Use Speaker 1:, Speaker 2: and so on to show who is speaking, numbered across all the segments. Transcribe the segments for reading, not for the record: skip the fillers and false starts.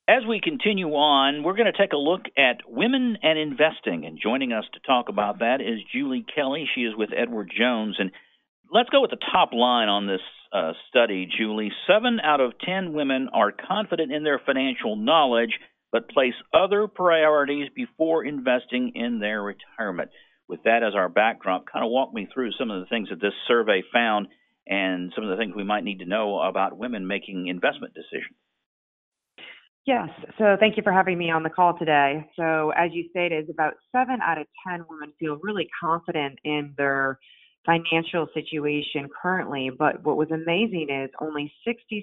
Speaker 1: As we continue on, we're going to take a look at women and investing. And joining us to talk about that is Julie Kelly. She is with Edward Jones. And let's go with the top line on this study, Julie. 7 out of 10 women are confident in their financial knowledge, but place other priorities before investing in their retirement. With that as our backdrop, kind of walk me through some of the things that this survey found and some of the things we might need to know about women making investment decisions.
Speaker 2: Yes. So thank you for having me on the call today. So as you stated, about 7 out of 10 women feel really confident in their financial situation currently. But what was amazing is only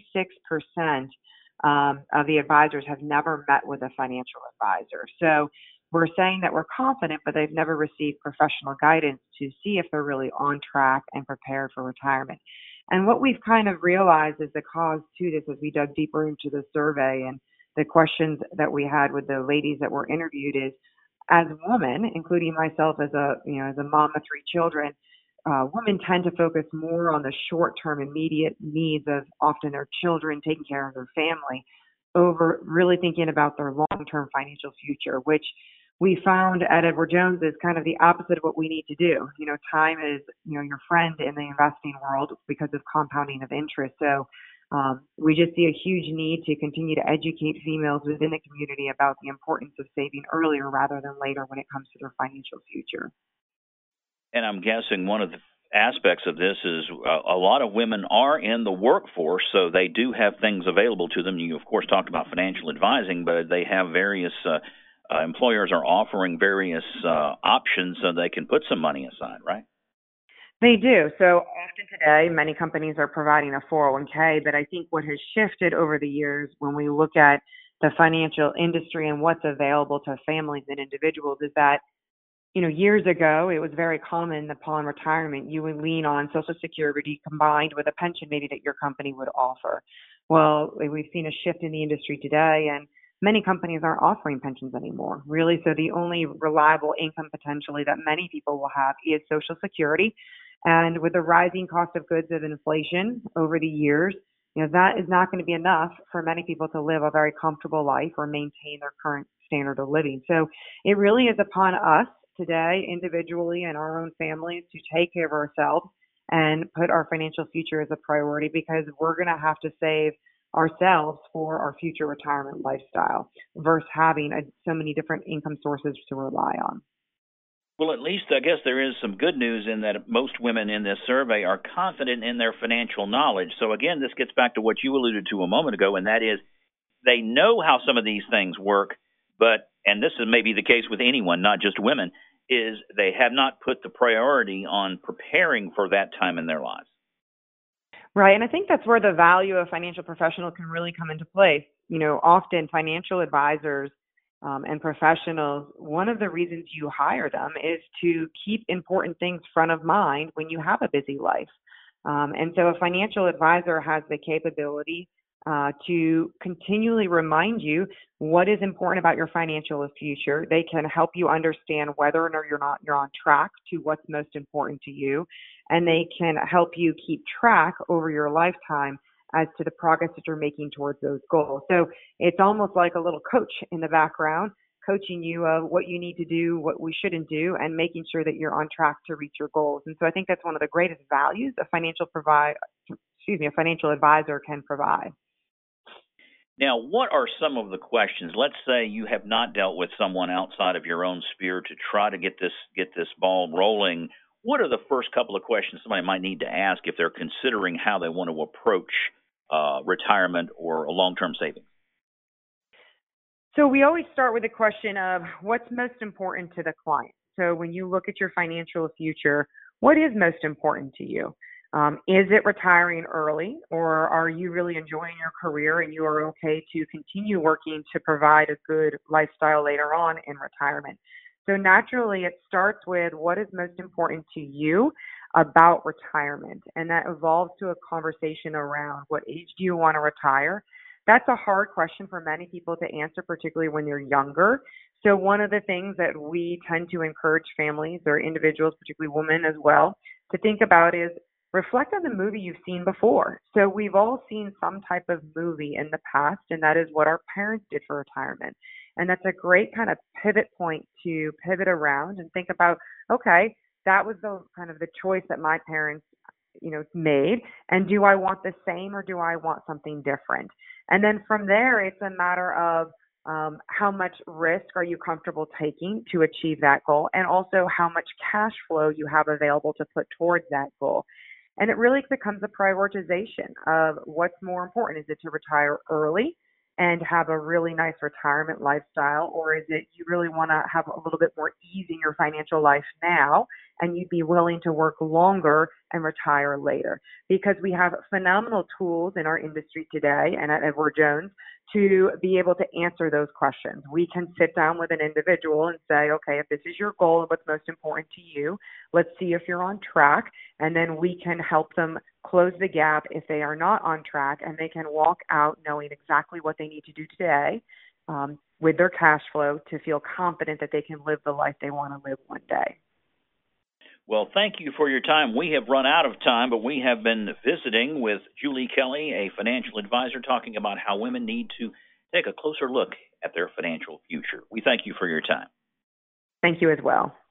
Speaker 2: 66% of the advisors have never met with a financial advisor. So we're saying that we're confident, but they've never received professional guidance to see if they're really on track and prepared for retirement. And what we've kind of realized is the cause to this as we dug deeper into the survey and the questions that we had with the ladies that were interviewed is, as women, including myself as a mom of 3 children, women tend to focus more on the short-term immediate needs of often their children, taking care of their family, over really thinking about their long-term financial future, which we found at Edward Jones is kind of the opposite of what we need to do. Time is, your friend in the investing world because of compounding of interest. So we just see a huge need to continue to educate females within the community about the importance of saving earlier rather than later when it comes to their financial future.
Speaker 1: And I'm guessing one of the aspects of this is a lot of women are in the workforce, so they do have things available to them. You, of course, talked about financial advising, but they have various employers are offering various options so they can put some money aside, right?
Speaker 2: They do. So often today, many companies are providing a 401k, but I think what has shifted over the years when we look at the financial industry and what's available to families and individuals is that, years ago, it was very common upon retirement, you would lean on Social Security combined with a pension maybe that your company would offer. Well, we've seen a shift in the industry today, and many companies aren't offering pensions anymore, really. So the only reliable income potentially that many people will have is Social Security. And with the rising cost of goods of inflation over the years, that is not going to be enough for many people to live a very comfortable life or maintain their current standard of living. So it really is upon us today, individually and our own families, to take care of ourselves and put our financial future as a priority, because we're going to have to save ourselves for our future retirement lifestyle versus having so many different income sources to rely on.
Speaker 1: Well, at least I guess there is some good news in that most women in this survey are confident in their financial knowledge. So again, this gets back to what you alluded to a moment ago, and that is they know how some of these things work, but, and this is maybe the case with anyone, not just women, is they have not put the priority on preparing for that time in their lives.
Speaker 2: Right, and I think that's where the value of a financial professional can really come into play. Often financial advisors and professionals, one of the reasons you hire them is to keep important things front of mind when you have a busy life. And so a financial advisor has the capability to continually remind you what is important about your financial future. They can help you understand whether or not you're on track to what's most important to you, and they can help you keep track over your lifetime as to the progress that you're making towards those goals. So it's almost like a little coach in the background, coaching you of what you need to do, what we shouldn't do, and making sure that you're on track to reach your goals. And so I think that's one of the greatest values a financial advisor can provide.
Speaker 1: Now, what are some of the questions? Let's say you have not dealt with someone outside of your own sphere to try to get this ball rolling. What are the first couple of questions somebody might need to ask if they're considering how they want to approach retirement or a long-term savings?
Speaker 2: So we always start with the question of what's most important to the client. So when you look at your financial future, what is most important to you? Is it retiring early, or are you really enjoying your career and you are okay to continue working to provide a good lifestyle later on in retirement? So naturally, it starts with what is most important to you about retirement, and that evolves to a conversation around what age do you want to retire. That's a hard question for many people to answer, particularly when you're younger. So one of the things that we tend to encourage families or individuals, particularly women as well, to think about is reflect on the movie you've seen before. So we've all seen some type of movie in the past, and that is what our parents did for retirement. And that's a great kind of pivot point to pivot around and think about, okay, that was the kind of the choice that my parents, made. And do I want the same or do I want something different? And then from there, it's a matter of how much risk are you comfortable taking to achieve that goal, and also how much cash flow you have available to put towards that goal. And it really becomes a prioritization of what's more important. Is it to retire early and have a really nice retirement lifestyle, or is it you really want to have a little bit more ease in your financial life now and you'd be willing to work longer and retire later? Because we have phenomenal tools in our industry today and at Edward Jones to be able to answer those questions. We can sit down with an individual and say, okay, if this is your goal and what's most important to you, let's see if you're on track. And then we can help them close the gap if they are not on track, and they can walk out knowing exactly what they need to do today with their cash flow to feel confident that they can live the life they want to live one day.
Speaker 1: Well, thank you for your time. We have run out of time, but we have been visiting with Julie Kelly, a financial advisor, talking about how women need to take a closer look at their financial future. We thank you for your time.
Speaker 2: Thank you as well.